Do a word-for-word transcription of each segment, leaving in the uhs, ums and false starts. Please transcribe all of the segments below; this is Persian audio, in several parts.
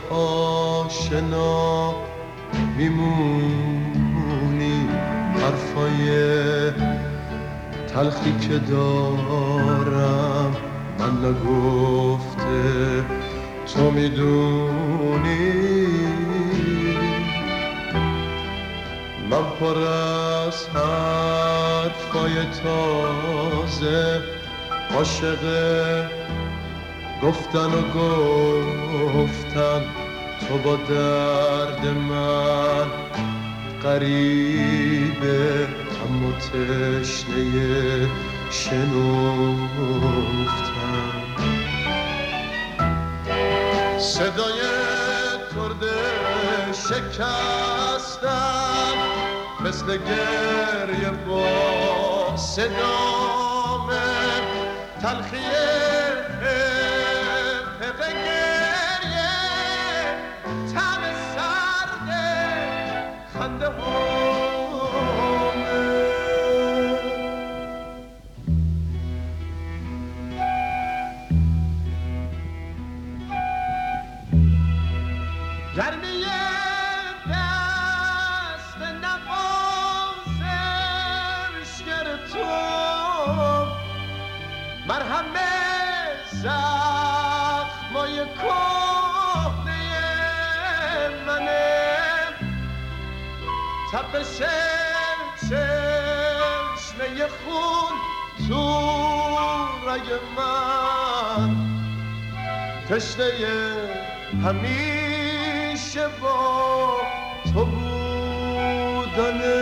آشنا میمونی، حرفای تلخی که دارم من نگفته تو میدونی. من پر از حرفای تازه، عاشق گفتن و گفتن، تو با درد من غریبه اما تشنه شنفتن. صدای ترده شکستم مثل گریه با صدامه، تلخیه پق گریه، طعم سرد خنده هامه. گرمی دست نوازشگر تو مرهم زخمای کهنه منه، تپش چشمه خون تو رگ من، تشنه همیشه با تو بودنه.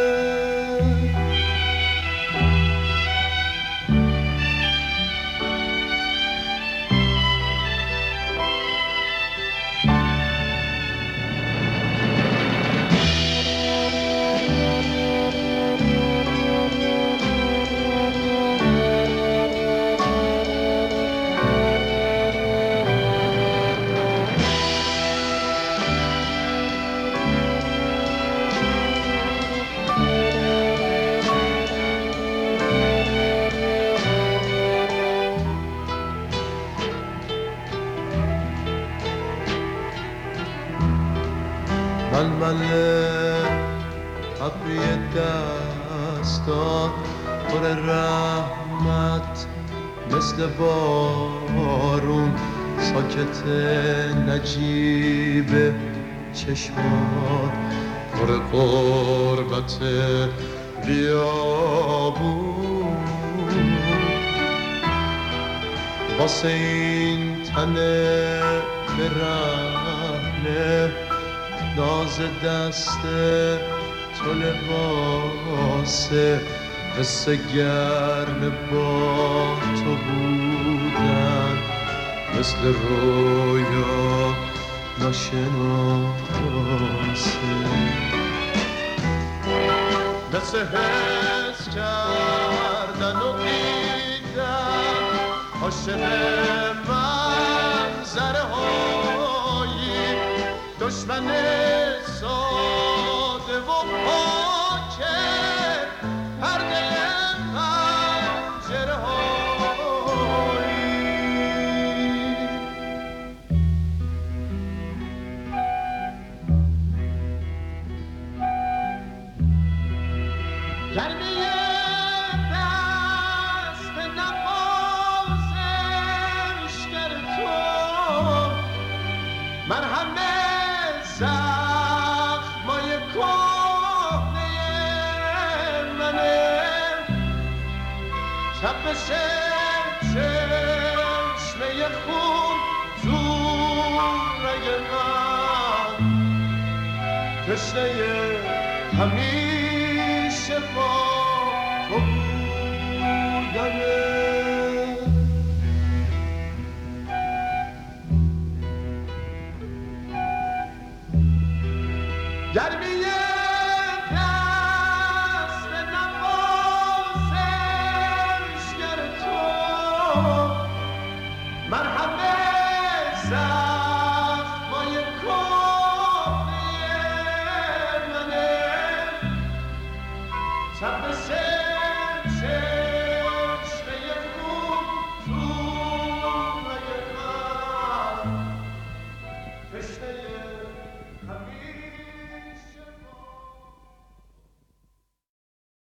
ململ ابری دستات پر رحمت مثل بارون، ساکت نجیب چشمات پر قربت بیابون. واسه این تنه برهنه ناز دست تو لباسه، حس گرم با تو بودن مثل رویا ناشناسه. دست حس کردن و دیدن عاشق منظره هایی، دشمن ساده و پاکه پرده پنجره هایی. گرمی دست نوازشگر تو مرهم زخمای کهنه منه، تپش چشمه خون تو رگ من، تشنه همین